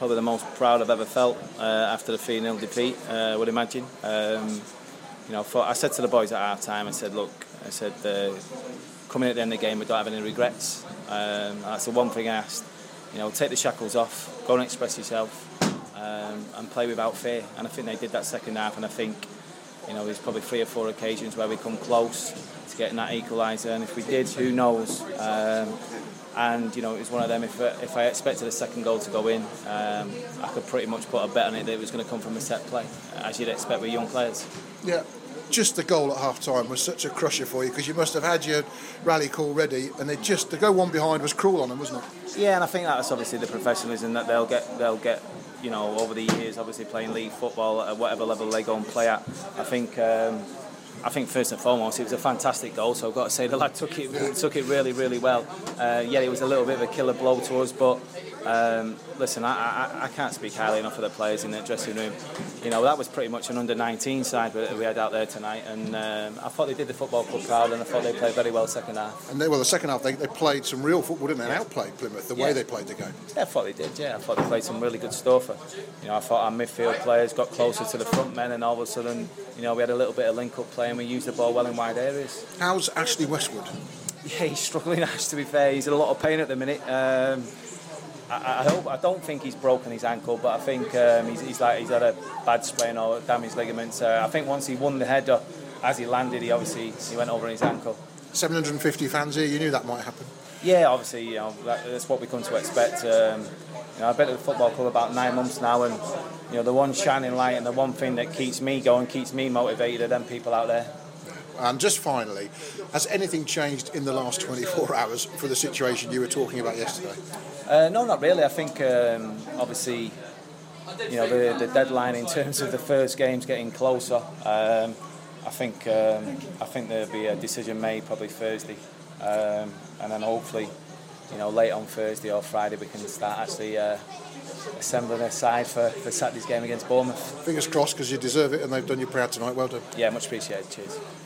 probably the most proud I've ever felt after the 3-0 defeat, I would imagine. I said to the boys at half time, I said, look, coming at the end of the game, we don't have any regrets. That's the one thing I asked. Take the shackles off, go and express yourself, and play without fear. And I think they did that second half, and I think there's probably 3 or 4 occasions where we come close to getting that equaliser, and if we did, who knows? And it was one of them. If I expected a second goal to go in, I could pretty much put a bet on it that it was going to come from a set play, as you'd expect with young players. Yeah, just the goal at half time was such a crusher for you, because you must have had your rally call ready, and to go one behind was cruel on them, wasn't it? Yeah, and I think that's obviously the professionalism that they'll get over the years, obviously playing league football at whatever level they go and play at. I think first and foremost it was a fantastic goal, so I've got to say the lad took it really, really well. It was a little bit of a killer blow to us, but listen, I can't speak highly enough of the players in the dressing room. That was pretty much an under-19 side that we had out there tonight, and I thought they did the football club proud, and I thought they played very well second half. And the second half they played some real football, didn't they? Outplayed Plymouth the way they played the game. Yeah, I thought they did. Yeah, I thought they played some really good stuff. I thought our midfield players got closer to the front men, and all of a sudden, we had a little bit of link-up play, and we used the ball well in wide areas. How's Ashley Westwood? Yeah, he's struggling, Ash, to be fair. He's in a lot of pain at the minute. I don't think he's broken his ankle, but I think he's had a bad sprain or damaged ligaments. I think once he won the header, as he landed, he went over his ankle. 750 fans here, you knew that might happen? Yeah, obviously, that's what we come to expect. I've been at the football club about 9 months now, and the one shining light and the one thing that keeps me going, keeps me motivated, are them people out there. And just finally, has anything changed in the last 24 hours for the situation you were talking about yesterday? No, not really. I think obviously, the deadline in terms of the first game's getting closer. I think there'll be a decision made probably Thursday, and then hopefully, late on Thursday or Friday we can start actually assembling a side for Saturday's game against Bournemouth. Fingers crossed, because you deserve it, and they've done you proud tonight. Well done. Yeah, much appreciated. Cheers.